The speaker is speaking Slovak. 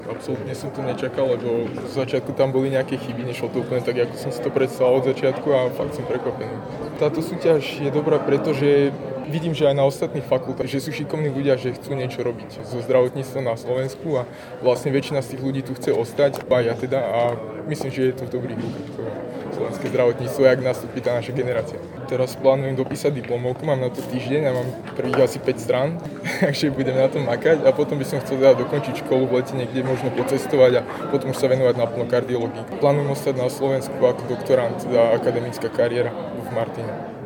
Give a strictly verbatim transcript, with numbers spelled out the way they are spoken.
Absolútne som to nečakal, lebo z začiatku tam boli nejaké chyby, nešlo to úplne tak, ako som si to predstavoval od začiatku a fakt som prekvapený. Táto súťaž je dobrá, pretože vidím, že aj na ostatných fakultách, že sú šikovní ľudia, že chcú niečo robiť so zdravotníctvom na Slovensku a vlastne väčšina z tých ľudí tu chce ostať, a ja teda, a myslím, že je to v dobrých rukách slovenské zdravotníctvo, jak nastúpi tá naša generácia. Teraz plánujem dopísať diplomovku, mám na to týždeň a mám prvých asi päť strán, takže budem na tom makať a potom by som chcel teda dokončiť školu v lete niekde možno pocestovať a potom už sa venovať naplno kardiológii. Plánujem ostať na Slovensku ako doktorant, teda akademická kariéra v Martine.